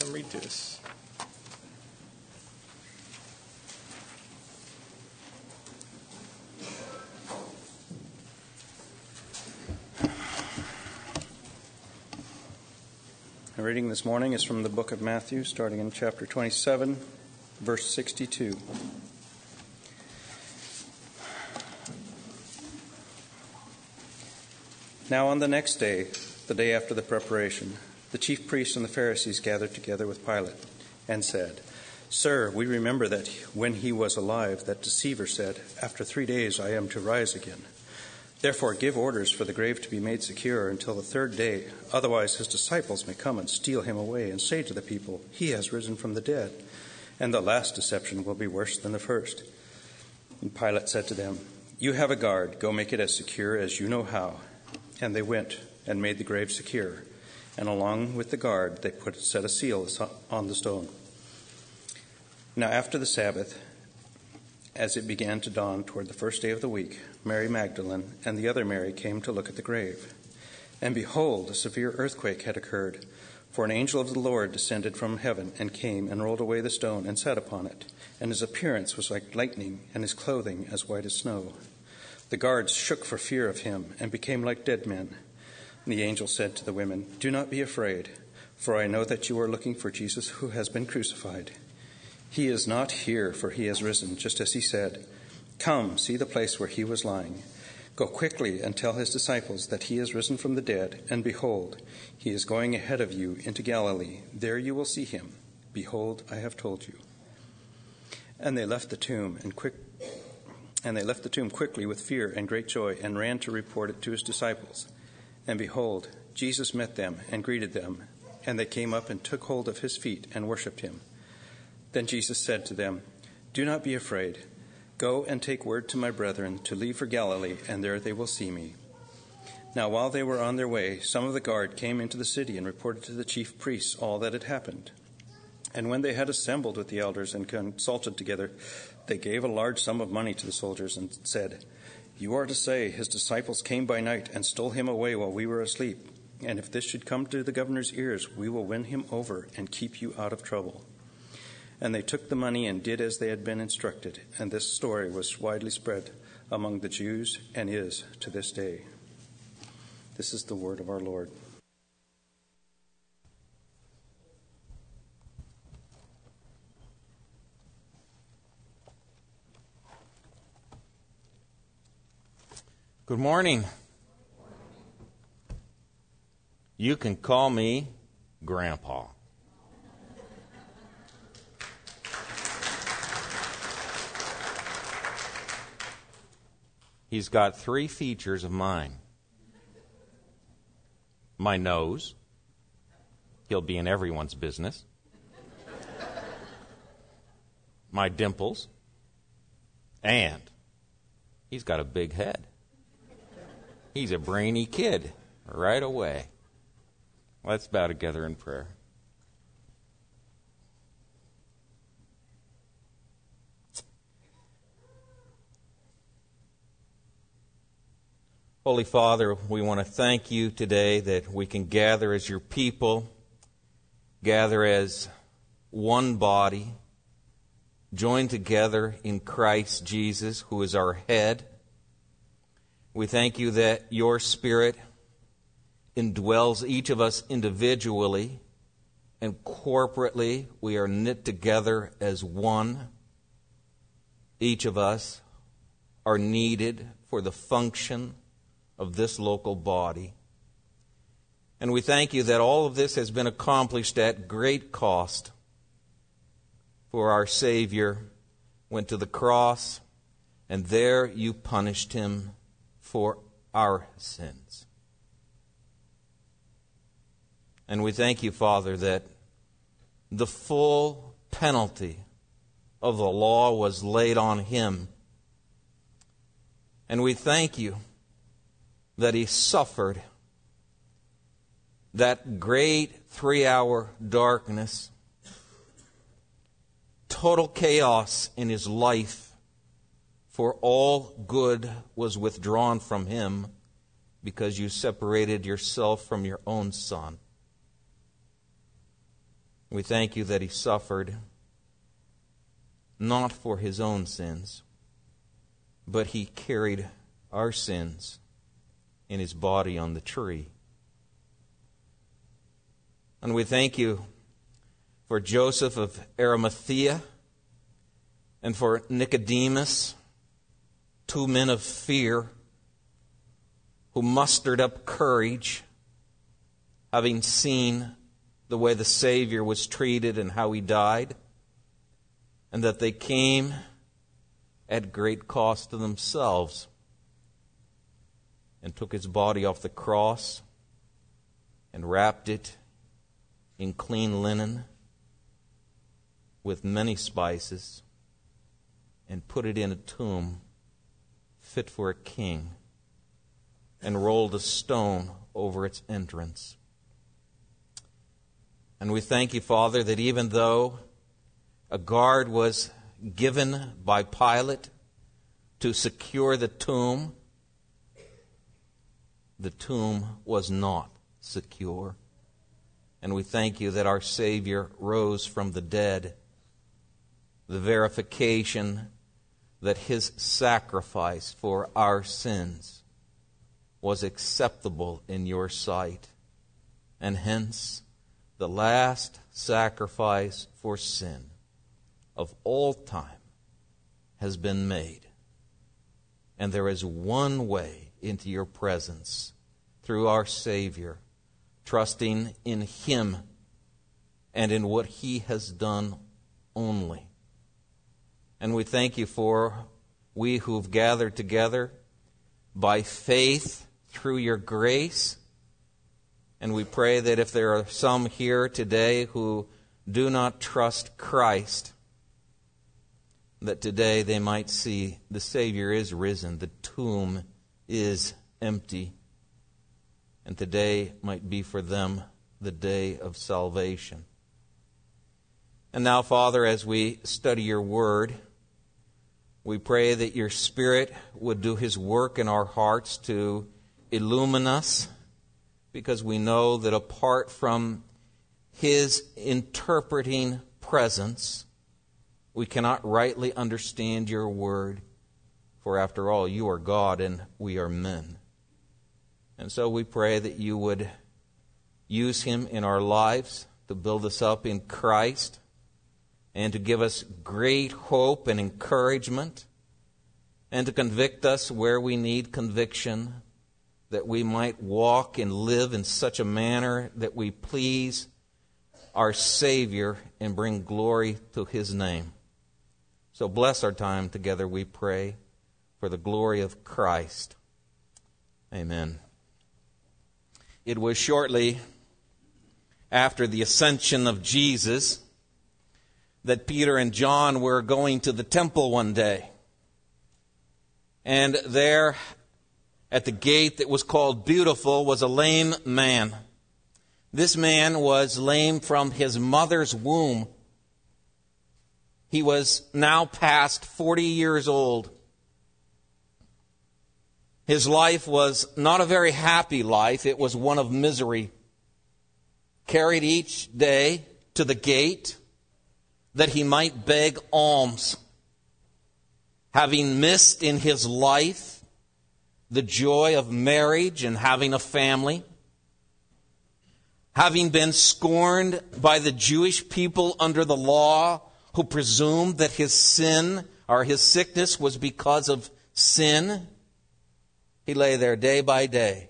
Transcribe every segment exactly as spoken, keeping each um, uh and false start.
come read to us. Our reading this morning is from the book of Matthew, starting in chapter twenty-seven, verse sixty-two. Now on the next day, the day after the preparation, the chief priests and the Pharisees gathered together with Pilate and said, "Sir, we remember that when he was alive, that deceiver said, 'After three days I am to rise again.' Therefore give orders for the grave to be made secure until the third day. Otherwise his disciples may come and steal him away and say to the people, 'He has risen from the dead.' And the last deception will be worse than the first." And Pilate said to them, "You have a guard. Go make it as secure as you know how." And they went and made the grave secure. And along with the guard they put set a seal on the stone. Now after the Sabbath, as it began to dawn toward the first day of the week, Mary Magdalene and the other Mary came to look at the grave. And behold, a severe earthquake had occurred, for an angel of the Lord descended from heaven and came and rolled away the stone and sat upon it. And his appearance was like lightning, and his clothing as white as snow. The guards shook for fear of him and became like dead men. And the angel said to the women, "Do not be afraid, for I know that you are looking for Jesus who has been crucified. He is not here, for he has risen, just as he said. Come, see the place where he was lying. Go quickly and tell his disciples that he is risen from the dead, and behold, he is going ahead of you into Galilee. There you will see him. Behold, I have told you." And they left the tomb and quick and they left the tomb quickly with fear and great joy, and ran to report it to his disciples. And behold, Jesus met them and greeted them, and they came up and took hold of his feet and worshipped him. Then Jesus said to them, "Do not be afraid. Go and take word to my brethren to leave for Galilee, and there they will see me." Now while they were on their way, some of the guard came into the city and reported to the chief priests all that had happened. And when they had assembled with the elders and consulted together, they gave a large sum of money to the soldiers and said, "You are to say, 'His disciples came by night and stole him away while we were asleep.' And if this should come to the governor's ears, we will win him over and keep you out of trouble." And they took the money and did as they had been instructed. And this story was widely spread among the Jews and is to this day. This is the word of our Lord. Good morning. You can call me Grandpa. He's got three features of mine. My nose. He'll be in everyone's business. My dimples. And he's got a big head. He's a brainy kid right away. Let's bow together in prayer. Holy Father, we want to thank you today that we can gather as your people, gather as one body, joined together in Christ Jesus, who is our head. We thank you that your Spirit indwells each of us individually, and corporately we are knit together as one. Each of us are needed for the function of this local body. And we thank you that all of this has been accomplished at great cost. For our Savior went to the cross, and there you punished him for our sins. And we thank you, Father, that the full penalty of the law was laid on him. And we thank you that he suffered that great three-hour darkness, total chaos in his life, for all good was withdrawn from him because you separated yourself from your own Son. We thank you that he suffered not for his own sins, but he carried our sins in his body on the tree. And we thank you for Joseph of Arimathea and for Nicodemus, two men of fear who mustered up courage, having seen the way the Savior was treated and how he died, and that they came at great cost to themselves and took his body off the cross and wrapped it in clean linen with many spices and put it in a tomb fit for a king and rolled a stone over its entrance. And we thank you, Father, that even though a guard was given by Pilate to secure the tomb, the tomb was not secure. And we thank you that our Savior rose from the dead, the verification that his sacrifice for our sins was acceptable in your sight, and hence the last sacrifice for sin of all time has been made. And there is one way into your presence through our Savior, trusting in him and in what he has done only. And we thank you for we who've gathered together by faith through your grace. And we pray that if there are some here today who do not trust Christ, that today they might see the Savior is risen, the tomb is empty, and today might be for them the day of salvation. And now, Father, as we study your word, we pray that your Spirit would do his work in our hearts to illumine us, because we know that apart from his interpreting presence, we cannot rightly understand your word. For after all, you are God and we are men. And so we pray that you would use him in our lives to build us up in Christ and to give us great hope and encouragement and to convict us where we need conviction, that we might walk and live in such a manner that we please our Savior and bring glory to his name. So bless our time together, we pray, for the glory of Christ. Amen. It was shortly after the ascension of Jesus that Peter and John were going to the temple one day. And there at the gate that was called Beautiful was a lame man. This man was lame from his mother's womb. He was now past forty years old. His life was not a very happy life. It was one of misery. Carried each day to the gate that he might beg alms. Having missed in his life the joy of marriage and having a family, having been scorned by the Jewish people under the law, who presumed that his sin or his sickness was because of sin, he lay there day by day.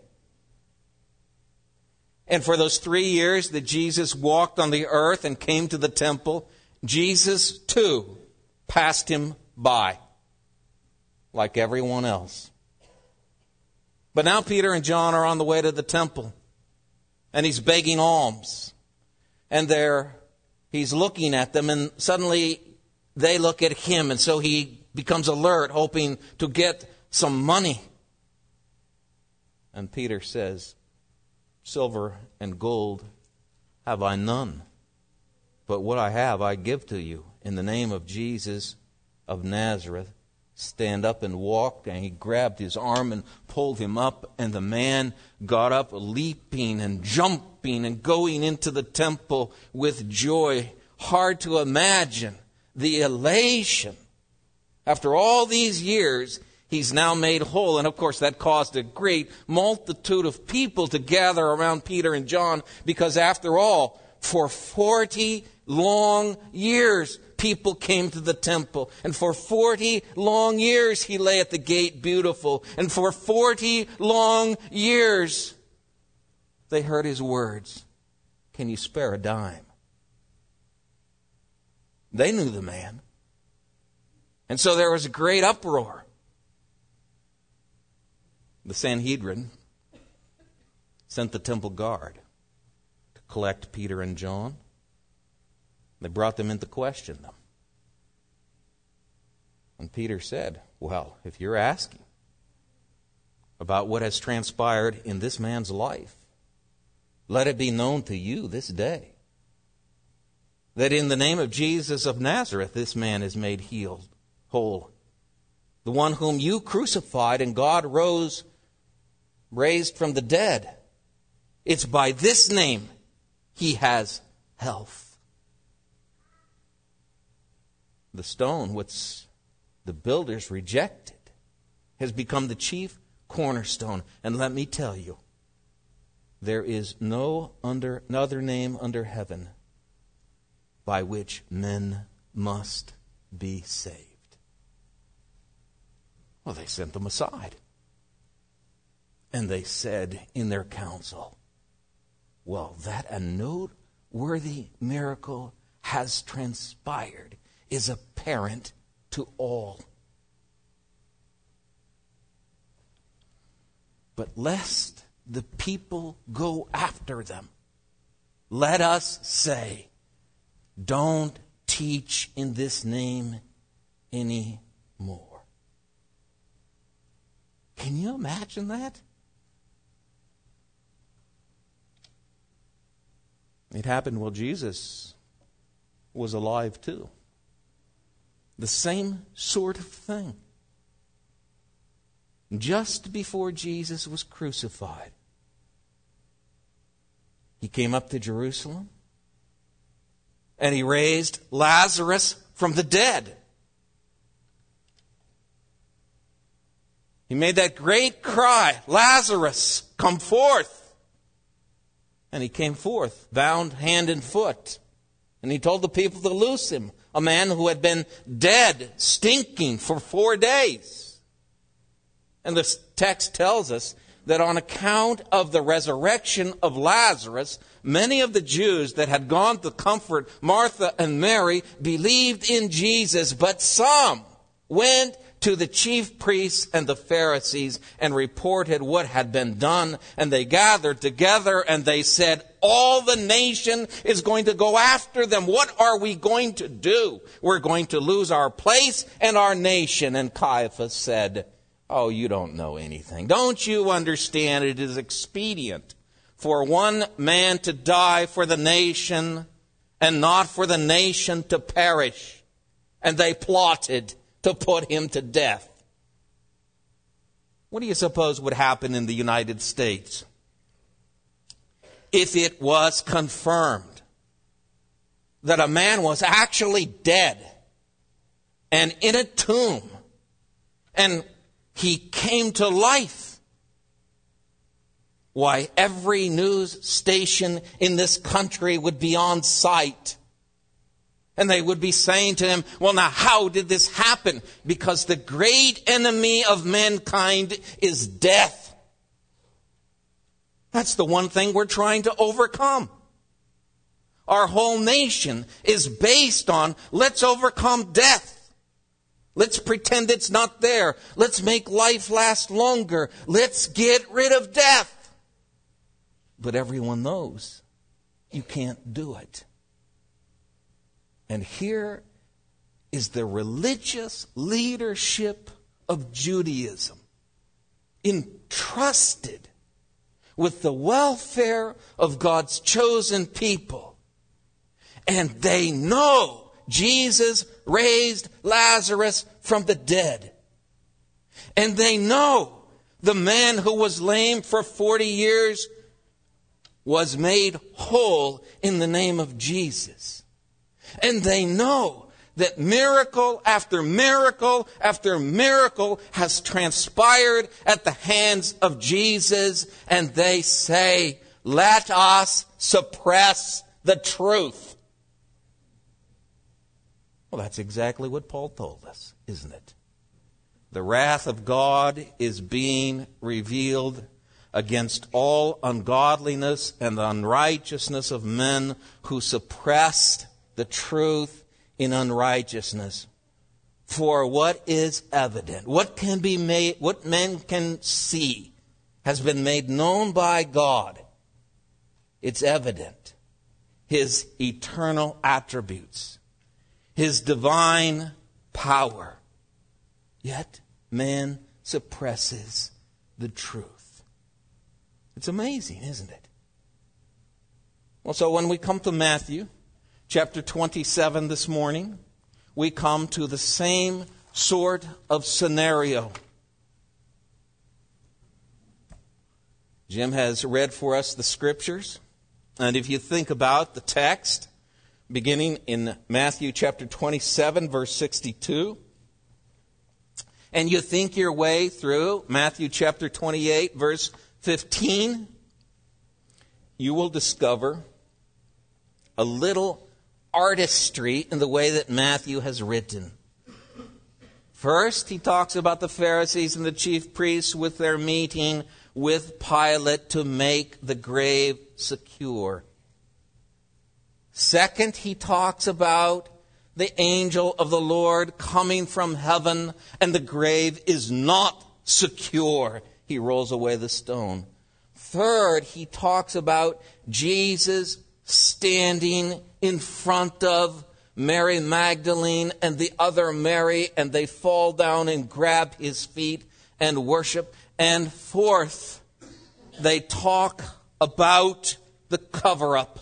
And for those three years that Jesus walked on the earth and came to the temple, Jesus too passed him by like everyone else. But now Peter and John are on the way to the temple, and he's begging alms. And they're, he's looking at them, and suddenly they look at him, and so he becomes alert, hoping to get some money. And Peter says, "Silver and gold have I none, but what I have I give to you. In the name of Jesus of Nazareth, stand up and walk, and he grabbed his arm and pulled him up, and the man got up, leaping and jumping and going into the temple with joy. Hard to imagine the elation. After all these years, he's now made whole. And of course, that caused a great multitude of people to gather around Peter and John, because after all, for forty long years, people came to the temple. And for forty long years, he lay at the gate beautiful. And for forty long years, they heard his words. Can you spare a dime? They knew the man. And so there was a great uproar. The Sanhedrin sent the temple guard to collect Peter and John. They brought them in to question them. And Peter said, well, if you're asking about what has transpired in this man's life, let it be known to you this day that in the name of Jesus of Nazareth, this man is made healed, whole. The one whom you crucified and God rose, raised from the dead. It's by this name he has health. The stone which the builders rejected has become the chief cornerstone. And let me tell you, there is no under, other name under heaven by which men must be saved. Well, they sent them aside. And they said in their council, well, that a noteworthy miracle has transpired is apparent to all. But lest the people go after them, let us say, don't teach in this name anymore. Can you imagine that? It happened while Jesus was alive too. The same sort of thing. Just before Jesus was crucified, he came up to Jerusalem and he raised Lazarus from the dead. He made that great cry, Lazarus, come forth. And he came forth, bound hand and foot. And he told the people to loose him, a man who had been dead, stinking for four days. And the text tells us that on account of the resurrection of Lazarus, many of the Jews that had gone to comfort Martha and Mary believed in Jesus, but some went to the chief priests and the Pharisees and reported what had been done. And they gathered together and they said, all the nation is going to go after them. What are we going to do? We're going to lose our place and our nation. And Caiaphas said, oh, you don't know anything. Don't you understand it is expedient for one man to die for the nation and not for the nation to perish? And they plotted to put him to death. What do you suppose would happen in the United States if it was confirmed that a man was actually dead and in a tomb and he came to life? Why, every news station in this country would be on site. And they would be saying to him, well, now how did this happen? Because the great enemy of mankind is death. That's the one thing we're trying to overcome. Our whole nation is based on, let's overcome death. Let's pretend it's not there. Let's make life last longer. Let's get rid of death. But everyone knows you can't do it. And here is the religious leadership of Judaism, entrusted with the welfare of God's chosen people. And they know Jesus raised Lazarus from the dead. And they know the man who was lame for forty years was made whole in the name of Jesus. And they know that miracle after miracle after miracle has transpired at the hands of Jesus. And they say, let us suppress the truth. Well, that's exactly what Paul told us, isn't it? The wrath of God is being revealed against all ungodliness and the unrighteousness of men who suppressed the truth in unrighteousness. For what is evident, what can be made, what men can see, has been made known by God. It's evident. His eternal attributes, His divine power. Yet man suppresses the truth. It's amazing, isn't it? Well, so when we come to Matthew chapter twenty-seven this morning, we come to the same sort of scenario. Jim has read for us the scriptures. And if you think about the text, beginning in Matthew chapter twenty-seven, verse sixty-two, and you think your way through Matthew chapter twenty-eight, verse fifteen, you will discover a little artistry in the way that Matthew has written. First, he talks about the Pharisees and the chief priests with their meeting with Pilate to make the grave secure. Second, he talks about the angel of the Lord coming from heaven, and the grave is not secure. He rolls away the stone. Third, he talks about Jesus standing in front of Mary Magdalene and the other Mary, and they fall down and grab his feet and worship. And fourth, they talk about the cover-up.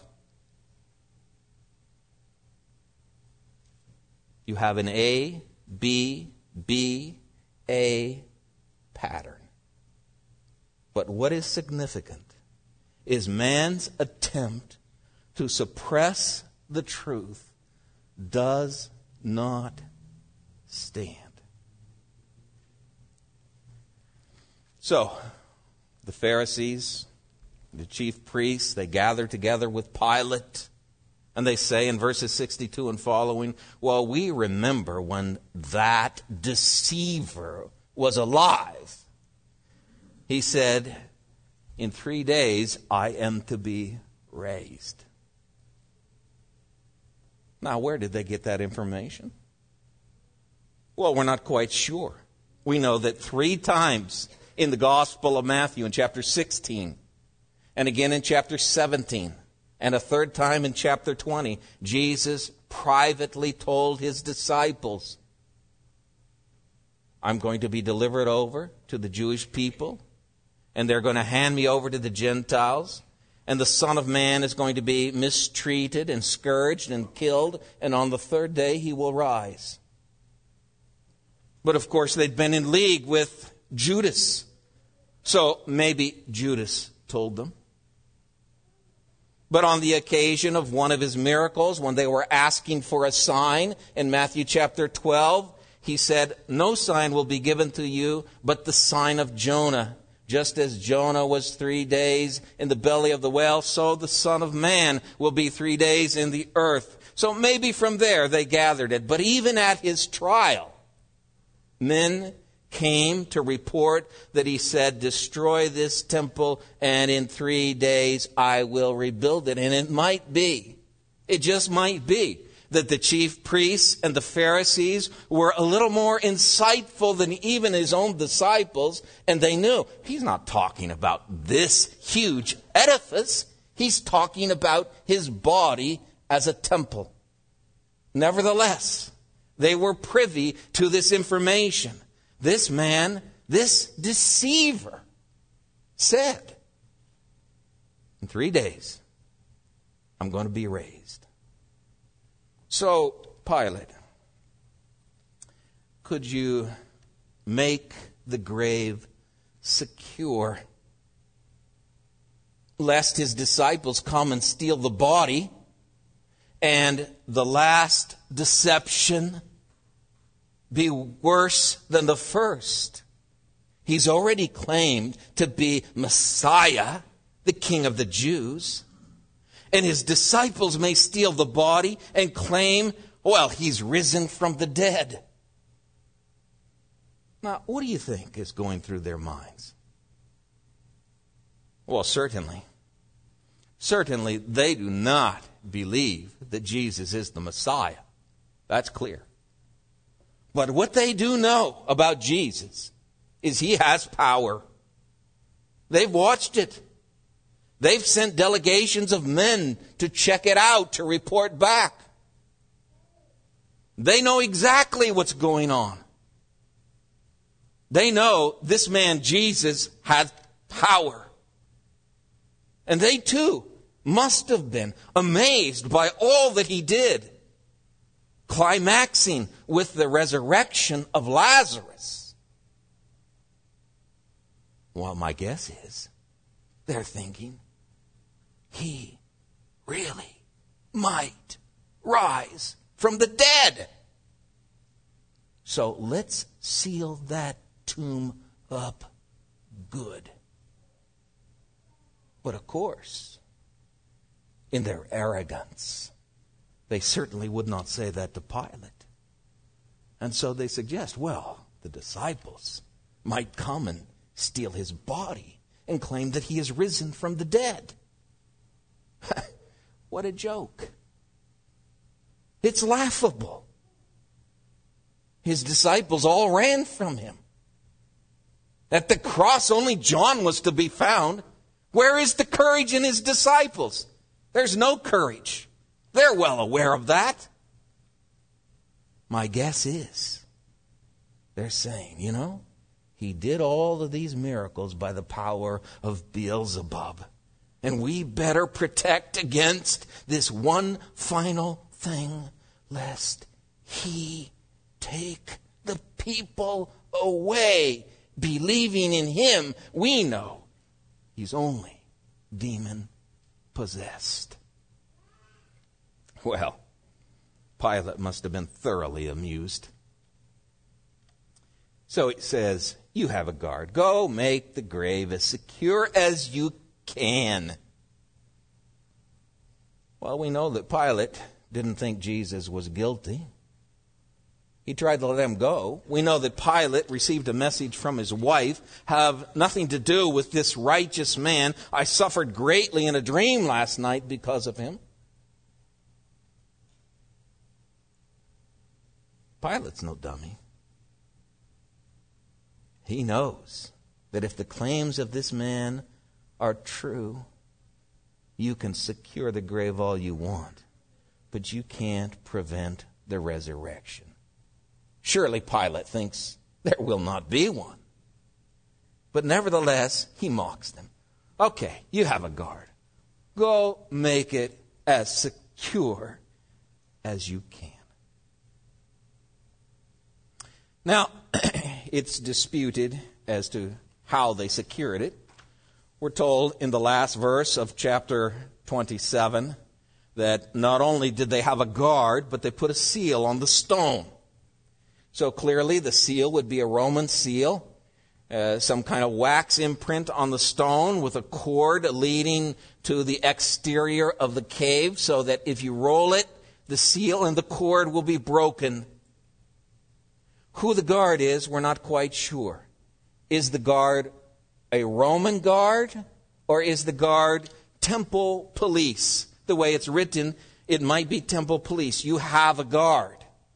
You have an A, B, B, A pattern. But what is significant is man's attempt to suppress the truth does not stand. So, the Pharisees, the chief priests, they gather together with Pilate, and they say in verses sixty-two and following, well, we remember when that deceiver was alive. He said, in three days I am to be raised. Now, where did they get that information? Well, we're not quite sure. We know that three times in the Gospel of Matthew in chapter sixteen, and again in chapter seventeen, and a third time in chapter twenty, Jesus privately told his disciples, I'm going to be delivered over to the Jewish people, and they're going to hand me over to the Gentiles, and the Son of Man is going to be mistreated and scourged and killed, and on the third day he will rise. But of course they'd been in league with Judas, so maybe Judas told them. But on the occasion of one of his miracles, when they were asking for a sign in Matthew chapter twelve, he said, no sign will be given to you but the sign of Jonah. Just as Jonah was three days in the belly of the whale, so the Son of Man will be three days in the earth. So maybe from there they gathered it. But even at his trial, men came to report that he said, destroy this temple and in three days I will rebuild it. And it might be, it just might be, that the chief priests and the Pharisees were a little more insightful than even his own disciples, and they knew he's not talking about this huge edifice. He's talking about his body as a temple. Nevertheless, they were privy to this information. This man, this deceiver, said, in three days, I'm going to be raised. So, Pilate, could you make the grave secure, lest his disciples come and steal the body, and the last deception be worse than the first. He's already claimed to be Messiah, the King of the Jews. And his disciples may steal the body and claim, well, he's risen from the dead. Now, what do you think is going through their minds? Well, certainly. Certainly, they do not believe that Jesus is the Messiah. That's clear. But what they do know about Jesus is he has power. They've watched it. They've sent delegations of men to check it out, to report back. They know exactly what's going on. They know this man Jesus has power. And they too must have been amazed by all that he did, climaxing with the resurrection of Lazarus. Well, my guess is they're thinking, he really might rise from the dead. So let's seal that tomb up good. But of course, in their arrogance, they certainly would not say that to Pilate. And so they suggest, well, the disciples might come and steal his body and claim that he is risen from the dead. What a joke. It's laughable. His disciples all ran from him. At the cross, only John was to be found. Where is the courage in his disciples? There's no courage. They're well aware of that. My guess is they're saying, you know, he did all of these miracles by the power of Beelzebub. And we better protect against this one final thing, lest he take the people away. Believing in him, we know he's only demon-possessed. Well, Pilate must have been thoroughly amused. So it says, you have a guard. Go make the grave as secure as you can. Well, we know that Pilate didn't think Jesus was guilty. He tried to let him go. We know that Pilate received a message from his wife, have nothing to do with this righteous man. I suffered greatly in a dream last night because of him. Pilate's no dummy. He knows that if the claims of this man are true, you can secure the grave all you want, but you can't prevent the resurrection. Surely Pilate thinks there will not be one. But nevertheless, he mocks them. Okay, you have a guard. Go make it as secure as you can. Now, it's disputed as to how they secured it. We're told in the last verse of chapter twenty-seven that not only did they have a guard, but they put a seal on the stone. So clearly the seal would be a Roman seal, uh, some kind of wax imprint on the stone with a cord leading to the exterior of the cave, so that if you roll it, the seal and the cord will be broken. Who the guard is, we're not quite sure. Is the guard a Roman guard, or is the guard temple police? The way it's written, it might be temple police. You have a guard.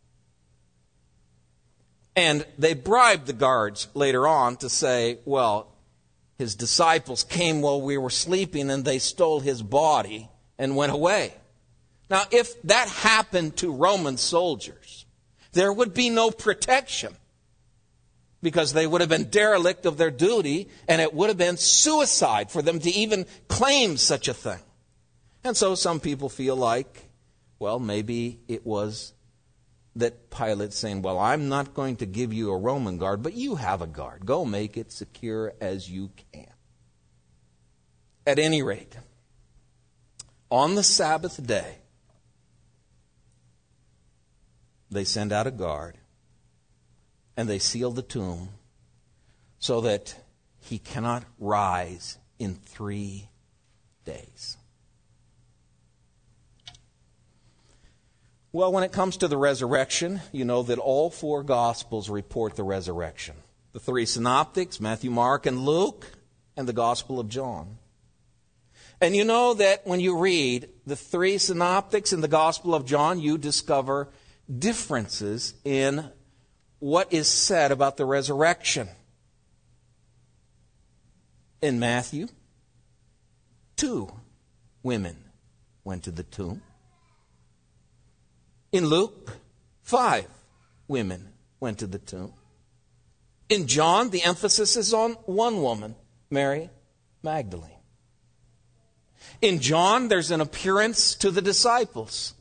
And they bribed the guards later on to say, well, his disciples came while we were sleeping and they stole his body and went away. Now, if that happened to Roman soldiers, there would be no protection, because they would have been derelict of their duty, and it would have been suicide for them to even claim such a thing. And so some people feel like, well, maybe it was that Pilate's saying, well, I'm not going to give you a Roman guard, but you have a guard. Go make it secure as you can. At any rate, on the Sabbath day, they send out a guard and they seal the tomb so that he cannot rise in three days. Well, when it comes to the resurrection, you know that all four Gospels report the resurrection. The three synoptics, Matthew, Mark, and Luke, and the Gospel of John. And you know that when you read the three synoptics in the Gospel of John, you discover differences in what is said about the resurrection. In Matthew, two women went to the tomb. In Luke, five women went to the tomb. In John, the emphasis is on one woman, Mary Magdalene. In John, there's an appearance to the disciples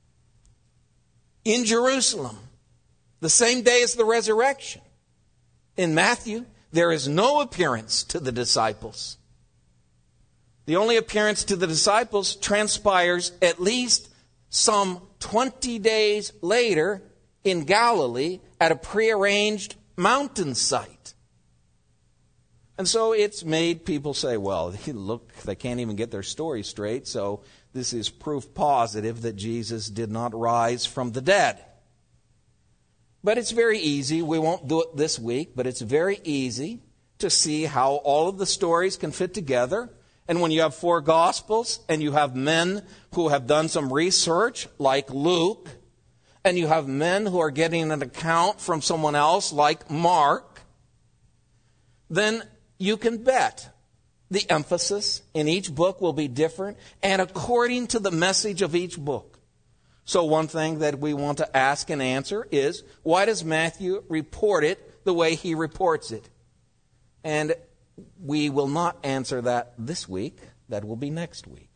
in Jerusalem, the same day as the resurrection. In Matthew, there is no appearance to the disciples. The only appearance to the disciples transpires at least some twenty days later in Galilee at a prearranged mountain site. And so it's made people say, well, look, they can't even get their story straight, so this is proof positive that Jesus did not rise from the dead. But it's very easy. We won't do it this week, but it's very easy to see how all of the stories can fit together. And when you have four Gospels, and you have men who have done some research, like Luke, and you have men who are getting an account from someone else, like Mark, then you can bet the emphasis in each book will be different, and according to the message of each book. So one thing that we want to ask and answer is, why does Matthew report it the way he reports it? And we will not answer that this week. That will be next week.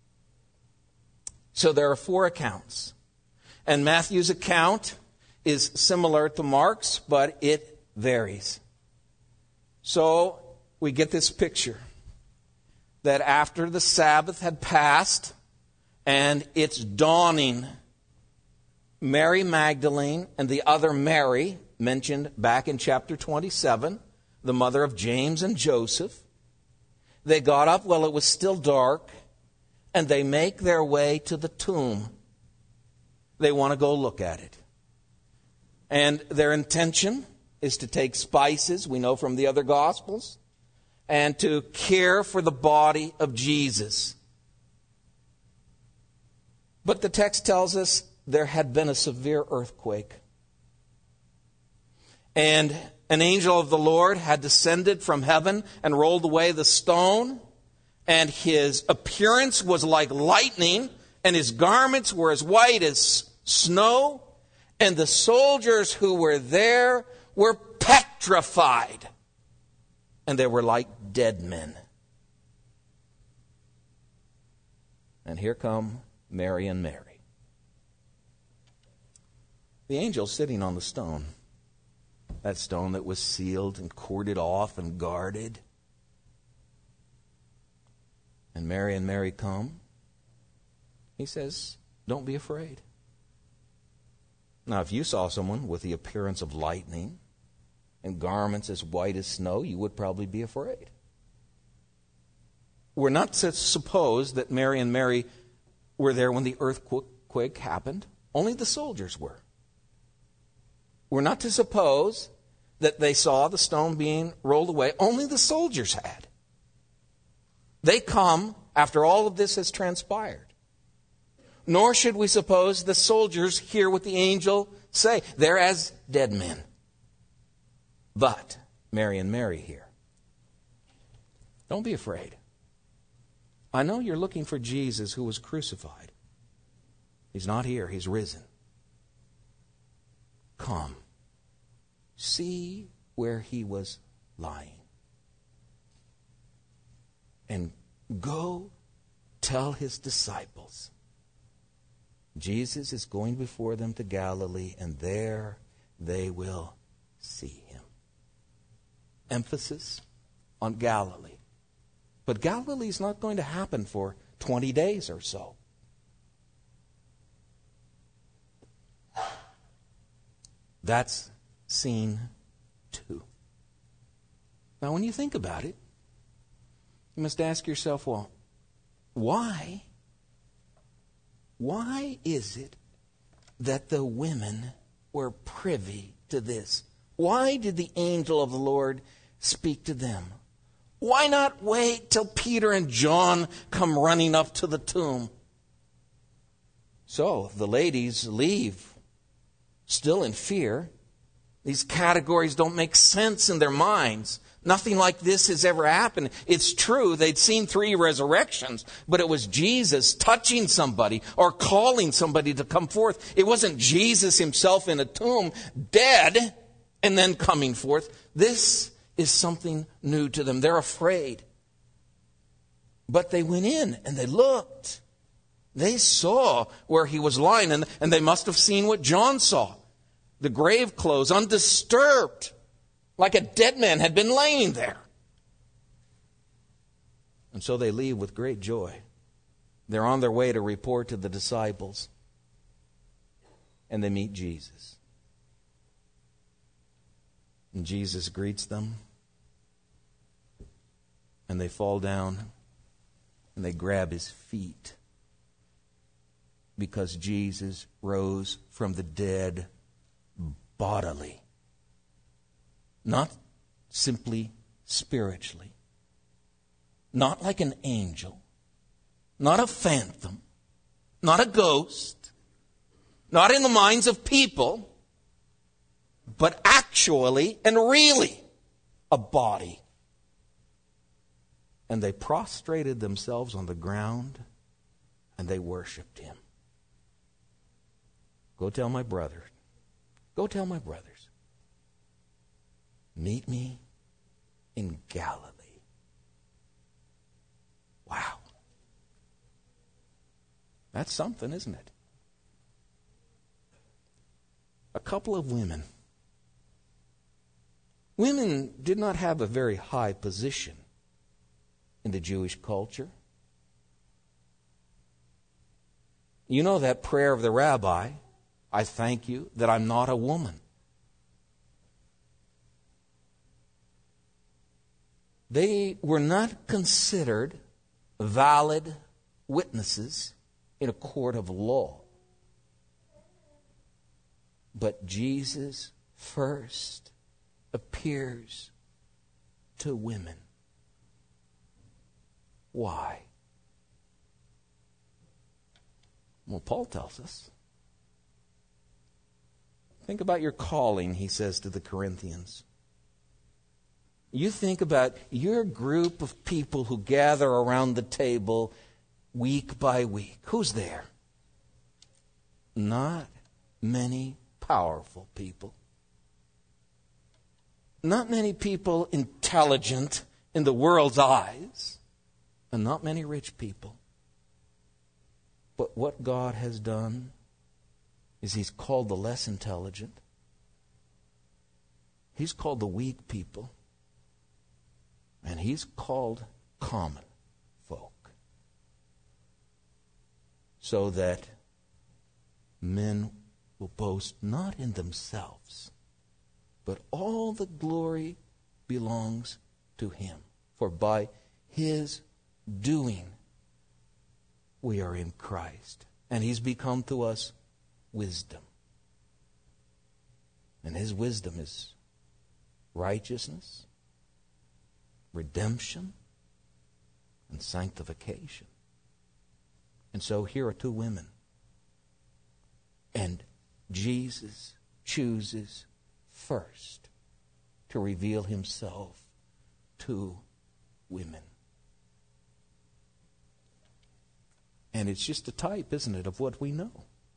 So there are four accounts. And Matthew's account is similar to Mark's, but it varies. So we get this picture that after the Sabbath had passed and it's dawning, Mary Magdalene and the other Mary, mentioned back in chapter twenty-seven, the mother of James and Joseph, they got up while it was still dark, and they make their way to the tomb. They want to go look at it. And their intention is to take spices, we know from the other Gospels, and to care for the body of Jesus. But the text tells us there had been a severe earthquake. And an angel of the Lord had descended from heaven and rolled away the stone, and his appearance was like lightning, and his garments were as white as snow, and the soldiers who were there were petrified, and they were like dead men. And here come Mary and Mary. The angel's sitting on the stone. That stone that was sealed and corded off and guarded. And Mary and Mary come. He says, don't be afraid. Now, if you saw someone with the appearance of lightning and garments as white as snow, you would probably be afraid. We're not to suppose that Mary and Mary were there when the earthquake happened. Only the soldiers were. We're not to suppose that they saw the stone being rolled away. Only the soldiers had. They come after all of this has transpired. Nor should we suppose the soldiers hear what the angel say. They're as dead men. But Mary and Mary hear. Don't be afraid. I know you're looking for Jesus who was crucified. He's not here. He's risen. Come. See where he was lying. And go tell his disciples Jesus is going before them to Galilee, and there they will see him. Emphasis on Galilee. But Galilee is not going to happen for twenty days or so. That's scene two. Now, when you think about it, you must ask yourself, well, why? Why is it that the women were privy to this? Why did the angel of the Lord speak to them? Why not wait till Peter and John come running up to the tomb? So the ladies leave, still in fear. These categories don't make sense in their minds. Nothing like this has ever happened. It's true, they'd seen three resurrections, but it was Jesus touching somebody or calling somebody to come forth. It wasn't Jesus himself in a tomb, dead, and then coming forth. This is something new to them. They're afraid. But they went in and they looked. They saw where he was lying, and, and they must have seen what John saw. The grave clothes, undisturbed, like a dead man had been laying there. And so they leave with great joy. They're on their way to report to the disciples. And they meet Jesus. And Jesus greets them. And they fall down and they grab his feet. Because Jesus rose from the dead bodily. Not simply spiritually. Not like an angel. Not a phantom. Not a ghost. Not in the minds of people. But actually and really a body. And they prostrated themselves on the ground and they worshiped him. Go tell my brother. Go tell my brothers. Meet me in Galilee. Wow. That's something, isn't it? A couple of women. Women did not have a very high position in the Jewish culture. You know that prayer of the rabbi, I thank you that I'm not a woman. They were not considered valid witnesses in a court of law. But Jesus first appears to women. Why? Well, Paul tells us. Think about your calling, he says to the Corinthians. You think about your group of people who gather around the table week by week. Who's there? Not many powerful people. Not many people intelligent in the world's eyes. And not many rich people. But what God has done is he's called the less intelligent. He's called the weak people. And he's called common folk. So that men will boast not in themselves, but all the glory belongs to him. For by his doing, we are in Christ. And he's become to us wisdom. And his wisdom is righteousness, redemption, and sanctification. And so here are two women. And Jesus chooses first to reveal himself to women. And it's just a type, isn't it, of what we know.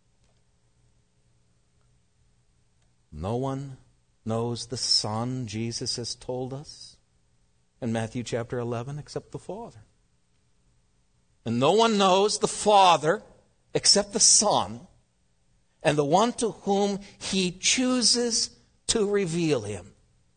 No one knows the Son, Jesus has told us in Matthew chapter eleven, except the Father. And no one knows the Father except the Son and the one to whom he chooses to reveal him.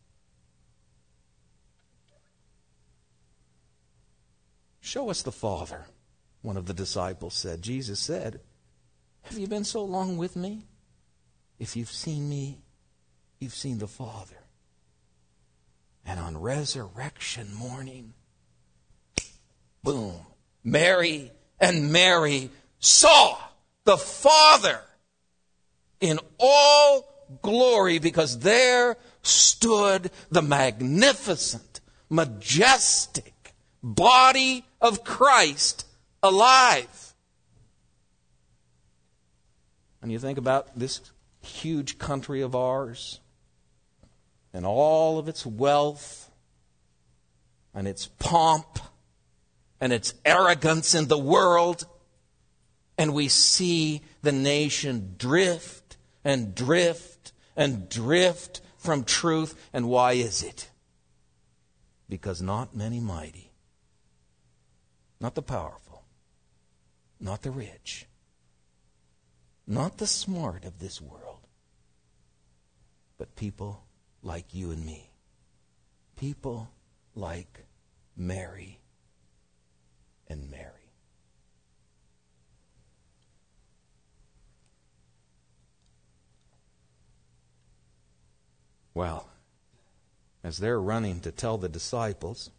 Show us the Father, one of the disciples said. Jesus said, have you been so long with me? If you've seen me, you've seen the Father. And on resurrection morning, boom, Mary and Mary saw the Father in all glory, because there stood the magnificent, majestic body of Christ alive. And you think about this huge country of ours and all of its wealth and its pomp and its arrogance in the world, and we see the nation drift and drift and drift from truth. And why is it? Because not many mighty, not the powerful, not the rich, not the smart of this world, but people like you and me. People like Mary and Mary. Well, as they're running to tell the disciples,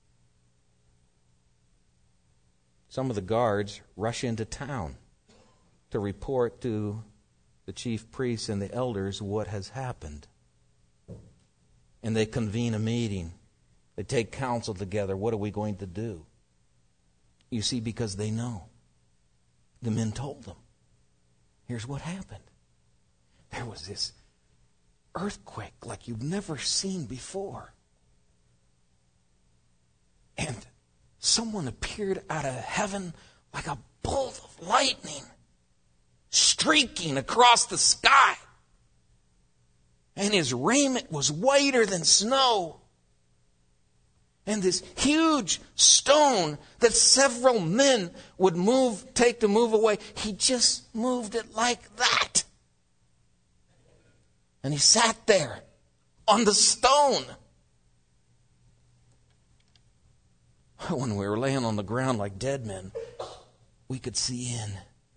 some of the guards rush into town to report to the chief priests and the elders what has happened. And they convene a meeting. They take counsel together. What are we going to do? You see, because they know. The men told them. Here's what happened. There was this earthquake like you've never seen before. And someone appeared out of heaven like a bolt of lightning, streaking across the sky. And his raiment was whiter than snow. And this huge stone that several men would move, take to move away, he just moved it like that. And he sat there on the stone. When we were laying on the ground like dead men, we could see in.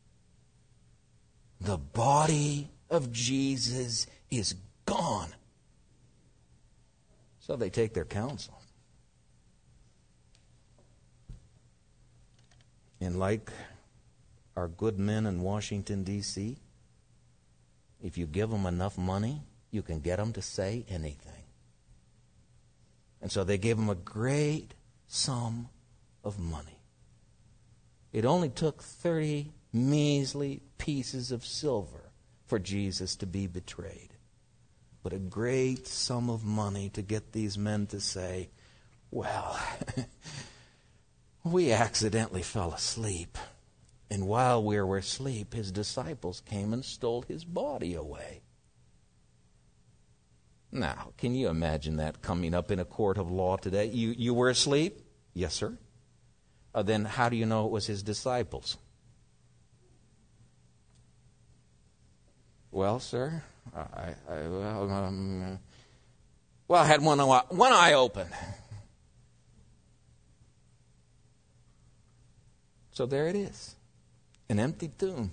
The body of Jesus is gone. So they take their counsel. And like our good men in Washington, D C, if you give them enough money, you can get them to say anything. And so they gave him a great sum of money. It only took thirty measly pieces of silver for Jesus to be betrayed. But a great sum of money to get these men to say, well, we accidentally fell asleep. And while we were asleep, his disciples came and stole his body away. Now, can you imagine that coming up in a court of law today? You, you were asleep? Yes, sir. Uh, then how do you know it was his disciples? Well, sir, I, I, well, um, well, I had one eye, one eye open. So there it is, an empty tomb.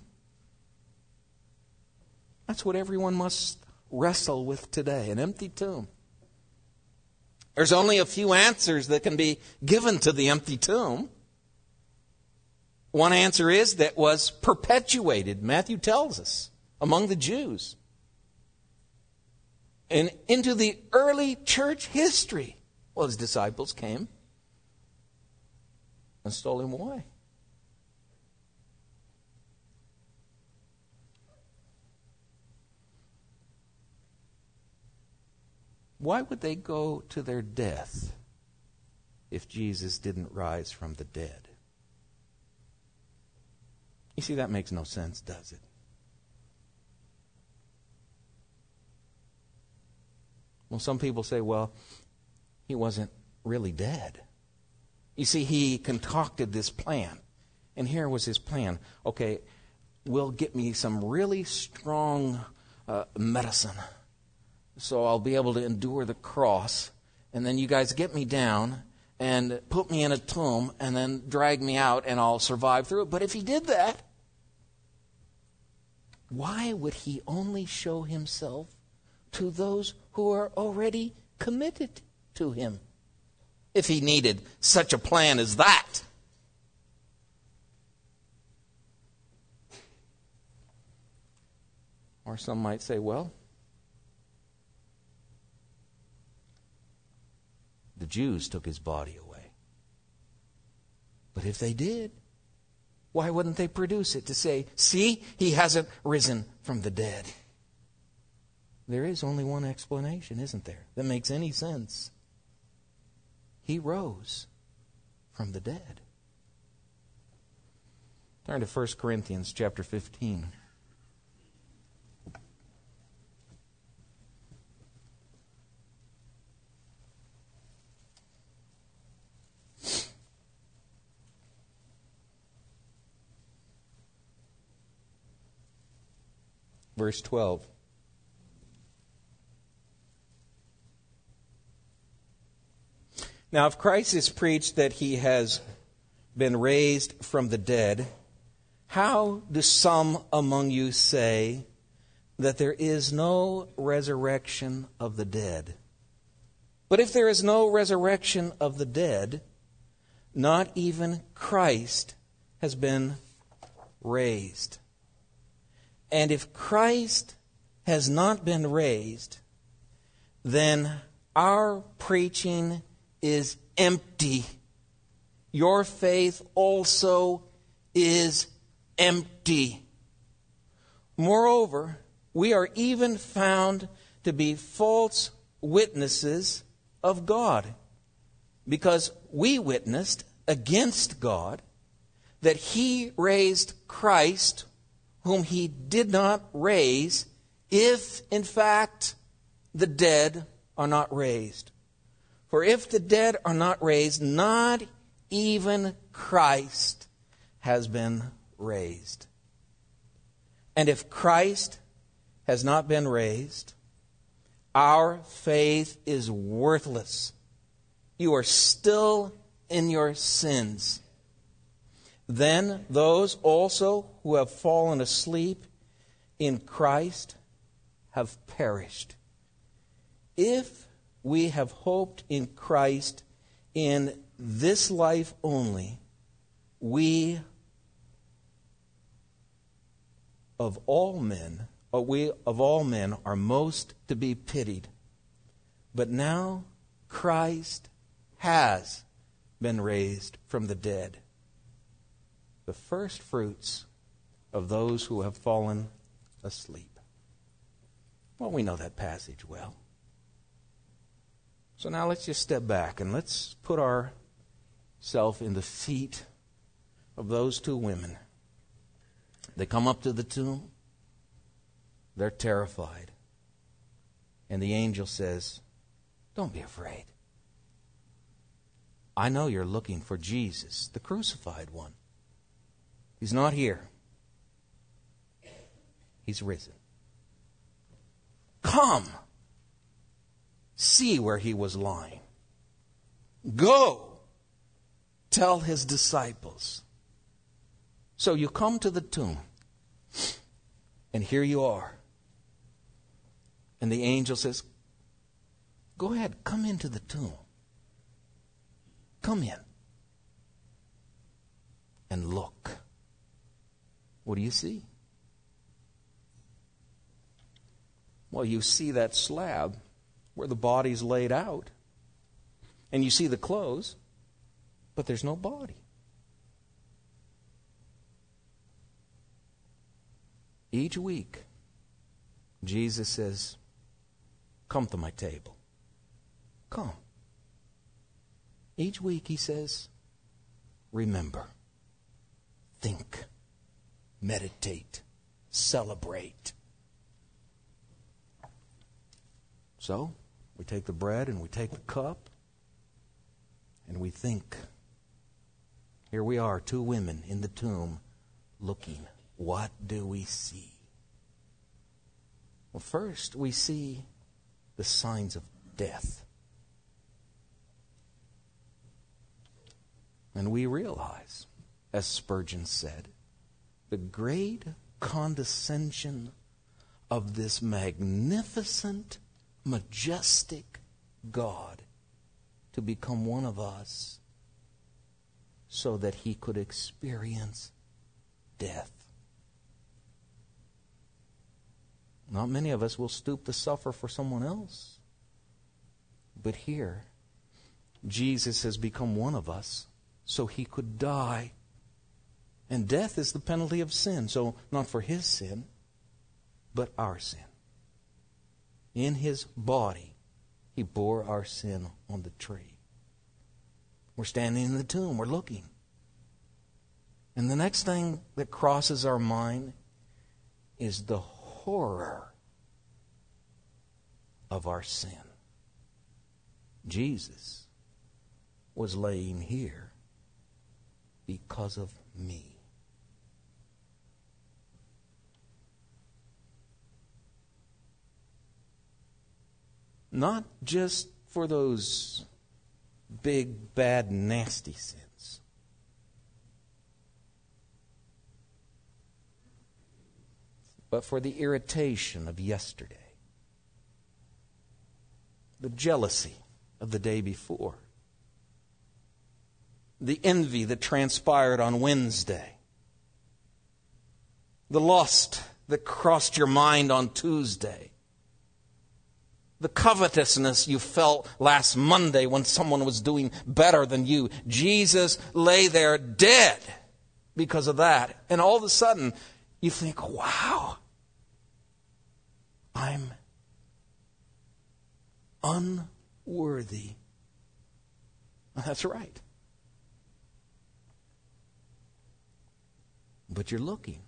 That's what everyone must wrestle with today, an empty tomb. There's only a few answers that can be given to the empty tomb. One answer is that was perpetuated, Matthew tells us, among the Jews. And into the early church history, well, his disciples came and stole him away. Why would they go to their death if Jesus didn't rise from the dead? You see, that makes no sense, does it? Well, some people say, well, he wasn't really dead. You see, he concocted this plan. And here was his plan. Okay, will get me some really strong uh, medicine so I'll be able to endure the cross. And then you guys get me down and put me in a tomb and then drag me out and I'll survive through it. But if he did that, why would he only show himself to those who are already committed to him? If he needed such a plan as that. Or some might say, well, the Jews took his body away. But if they did, why wouldn't they produce it to say, see, he hasn't risen from the dead? There is only one explanation, isn't there, that makes any sense. He rose from the dead. Turn to First Corinthians chapter fifteen. Verse twelve. Now, if Christ is preached that he has been raised from the dead, how do some among you say that there is no resurrection of the dead? But if there is no resurrection of the dead, not even Christ has been raised. And if Christ has not been raised, then our preaching is empty. Your faith also is empty. Moreover, we are even found to be false witnesses of God, because we witnessed against God that he raised Christ, whom he did not raise, if in fact the dead are not raised. For if the dead are not raised, not even Christ has been raised. And if Christ has not been raised, our faith is worthless. You are still in your sins. Then those also who have fallen asleep in Christ have perished. If we have hoped in Christ in this life only, we of all men, or we of all men are most to be pitied. But now Christ has been raised from the dead, the first fruits of those who have fallen asleep. Well, we know that passage well. So now let's just step back and let's put ourselves in the feet of those two women. They come up to the tomb. They're terrified. And the angel says, "Don't be afraid. I know you're looking for Jesus, the crucified one. He's not here. He's risen. Come, see where he was lying. Go, tell his disciples." So you come to the tomb, and here you are. And the angel says, "Go ahead, come into the tomb. Come in. And look." What do you see? Well, you see that slab where the body's laid out. And you see the clothes, but there's no body. Each week, Jesus says, "Come to my table. Come." Each week he says, "Remember, think, meditate, celebrate." So, we take the bread and we take the cup and we think. Here we are, two women in the tomb looking what do we see? Well, first we see the signs of death. And we realize, as Spurgeon said, the great condescension of this magnificent, majestic God to become one of us so that he could experience death. Not many of us will stoop to suffer for someone else. But here, Jesus has become one of us so he could die. And death is the penalty of sin. So not for his sin, but our sin. In his body, he bore our sin on the tree. We're standing in the tomb. We're looking. And the next thing that crosses our mind is the horror of our sin. Jesus was laying here because of me. Not just for those big, bad, nasty sins. But for the irritation of yesterday. The jealousy of the day before. The envy that transpired on Wednesday. The lust that crossed your mind on Tuesday. The covetousness you felt last Monday when someone was doing better than you. Jesus lay there dead because of that. And all of a sudden, you think, wow, I'm unworthy. That's right. But you're looking.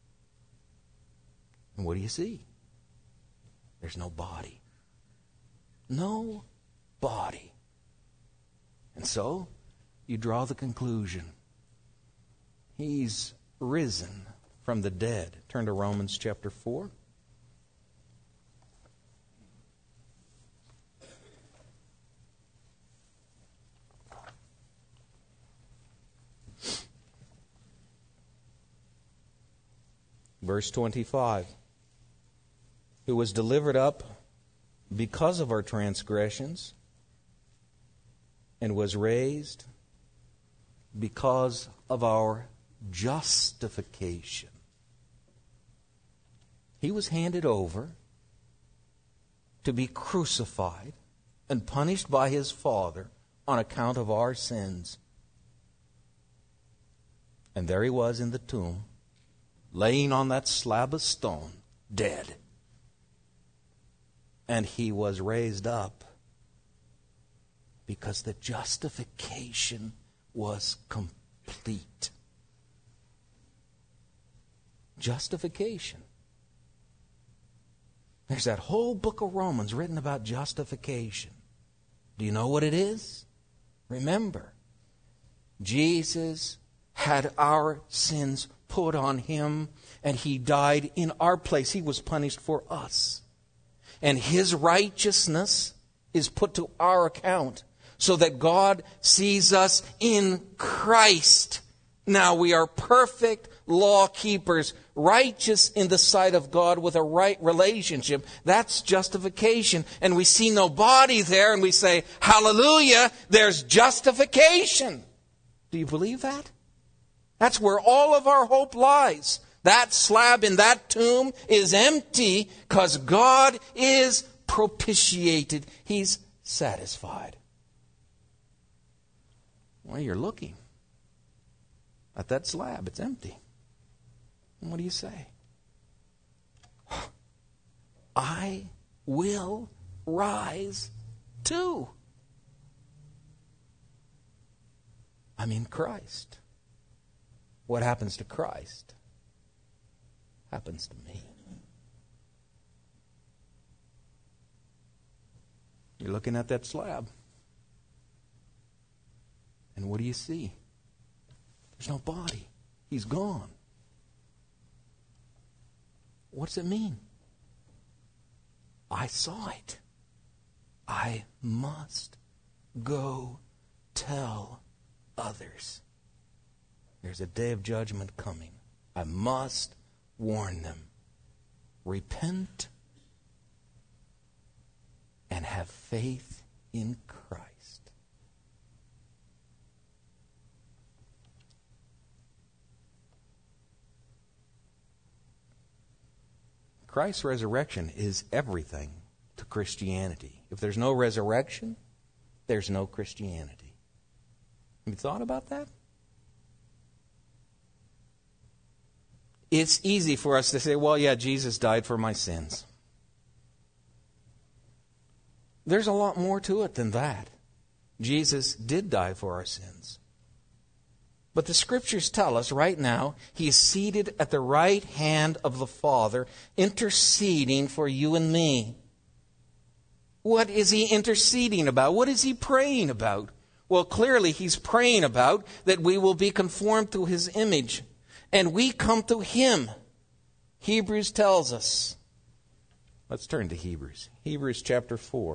And what do you see? There's no body. No body. And so, you draw the conclusion. He's risen from the dead. Turn to Romans chapter four. Verse twenty-five. Who was delivered up because of our transgressions, and was raised because of our justification. He was handed over to be crucified and punished by his Father on account of our sins. And there he was in the tomb, laying on that slab of stone, dead. And he was raised up because the justification was complete. Justification. There's that whole book of Romans written about justification. Do you know what it is? Remember, Jesus had our sins put on him, and he died in our place. He was punished for us. And his righteousness is put to our account so that God sees us in Christ. Now we are perfect law keepers, righteous in the sight of God with a right relationship. That's justification. And we see no body there and we say, hallelujah, there's justification. Do you believe that? That's where all of our hope lies. That slab in that tomb is empty because God is propitiated. He's satisfied. Well, you're looking at that slab. It's empty. And what do you say? I will rise too. I'm in Christ. What happens to Christ happens to me. You're looking at that slab. And what do you see? There's no body. He's gone. What's it mean? I saw it. I must go tell others. There's a day of judgment coming. I must warn them. Repent and have faith in Christ. Christ's resurrection is everything to Christianity. If there's no resurrection, there's no Christianity. Have you thought about that? It's easy for us to say, well, yeah, Jesus died for my sins. There's a lot more to it than that. Jesus did die for our sins. But the Scriptures tell us right now, He is seated at the right hand of the Father, interceding for you and me. What is He interceding about? What is He praying about? Well, clearly He's praying about that we will be conformed to His image. And we come to Him. Hebrews tells us. Let's turn to Hebrews. Hebrews chapter four.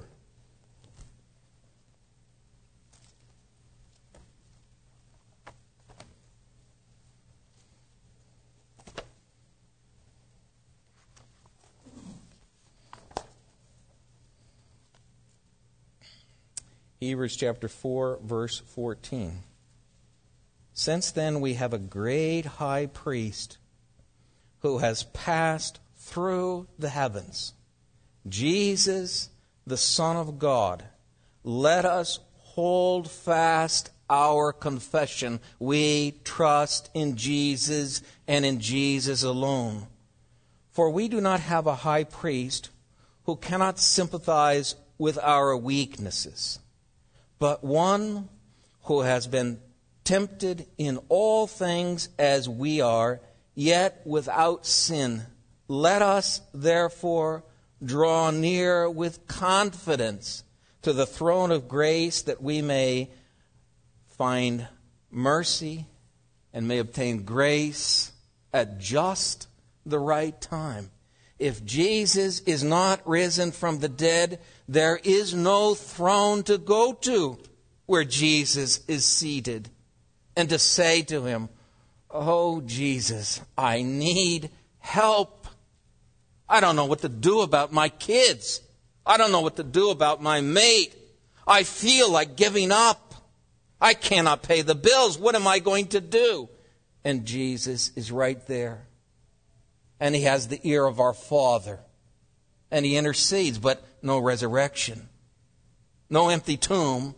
Hebrews chapter four, verse fourteen. Since then we have a great high priest who has passed through the heavens, Jesus, the Son of God. Let us hold fast our confession. We trust in Jesus and in Jesus alone. For we do not have a high priest who cannot sympathize with our weaknesses, but one who has been tempted in all things as we are, yet without sin. Let us, therefore, draw near with confidence to the throne of grace, that we may find mercy and may obtain grace at just the right time. If Jesus is not risen from the dead, there is no throne to go to where Jesus is seated, and to say to Him, oh, Jesus, I need help. I don't know what to do about my kids. I don't know what to do about my mate. I feel like giving up. I cannot pay the bills. What am I going to do? And Jesus is right there. And He has the ear of our Father. And He intercedes, but no resurrection. No empty tomb.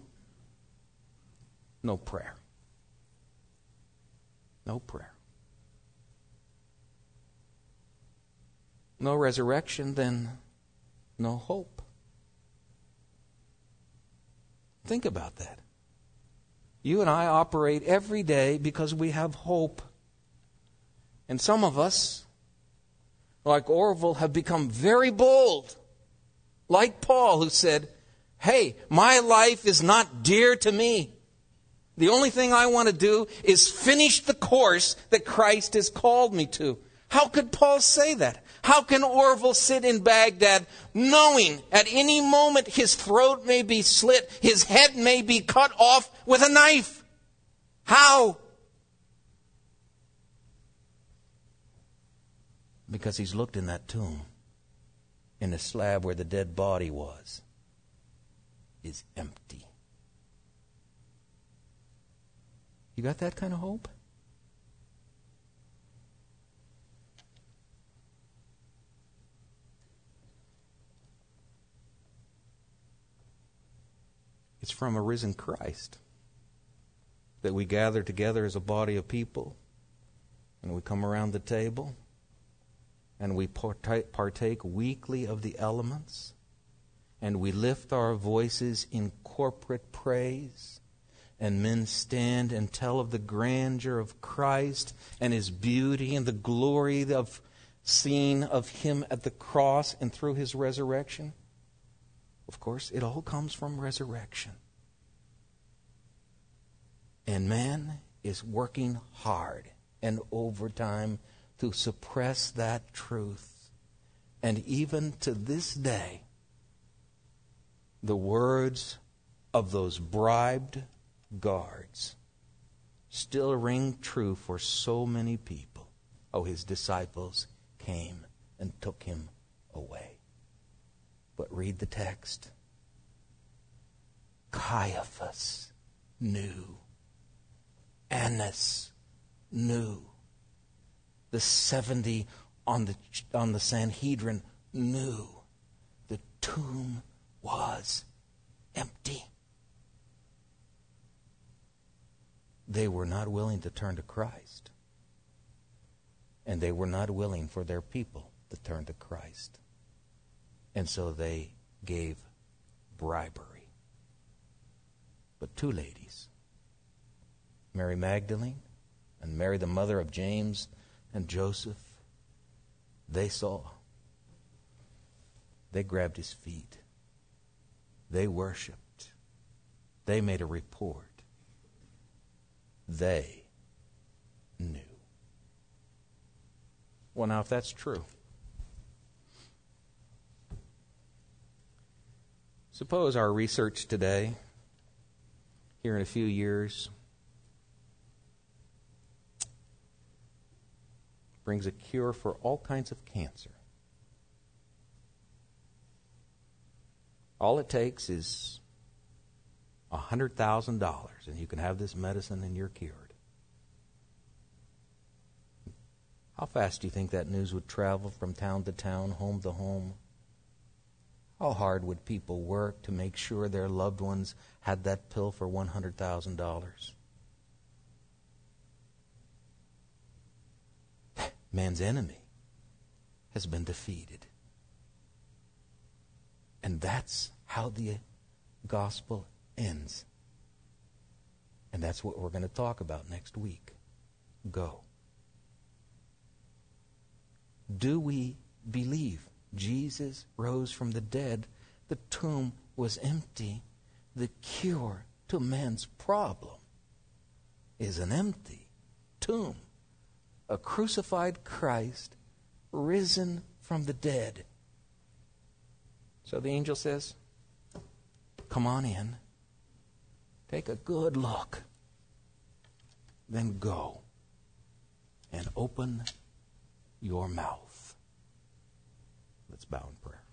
No prayer. No prayer. No resurrection, then no hope. Think about that. You and I operate every day because we have hope. And some of us, like Orville, have become very bold. Like Paul, who said, hey, my life is not dear to me. The only thing I want to do is finish the course that Christ has called me to. How could Paul say that? How can Orville sit in Baghdad knowing at any moment his throat may be slit, his head may be cut off with a knife? How? Because he's looked in that tomb, and the slab where the dead body was is empty. You got that kind of hope? It's from a risen Christ that we gather together as a body of people, and we come around the table, and we partake, partake weekly of the elements, and we lift our voices in corporate praise. And men stand and tell of the grandeur of Christ and His beauty and the glory of seeing of Him at the cross and through His resurrection. Of course, it all comes from resurrection. And man is working hard and overtime to suppress that truth. And even to this day, the words of those bribed guards still ring true for so many people. Oh, his disciples came and took him away. But read the text. Caiaphas knew. Annas knew. The seventy on the on the Sanhedrin knew. The tomb was empty. They were not willing to turn to Christ. And they were not willing for their people to turn to Christ. And so they gave bribery. But two ladies, Mary Magdalene and Mary, the mother of James and Joseph, they saw. They grabbed his feet. They worshiped. They made a report. They knew. Well, now, if that's true, suppose our research today, here in a few years, brings a cure for all kinds of cancer. All it takes is one hundred thousand dollars, and you can have this medicine and you're cured. How fast do you think that news would travel from town to town, home to home? How hard would people work to make sure their loved ones had that pill for one hundred thousand dollars? Man's enemy has been defeated. And that's how the gospel ends. And that's what we're going to talk about next week. Go. Do we believe Jesus rose from the dead? The tomb was empty. The cure to man's problem is an empty tomb. A crucified Christ risen from the dead. So the angel says, come on in. Take a good look. Then go and open your mouth. Let's bow in prayer.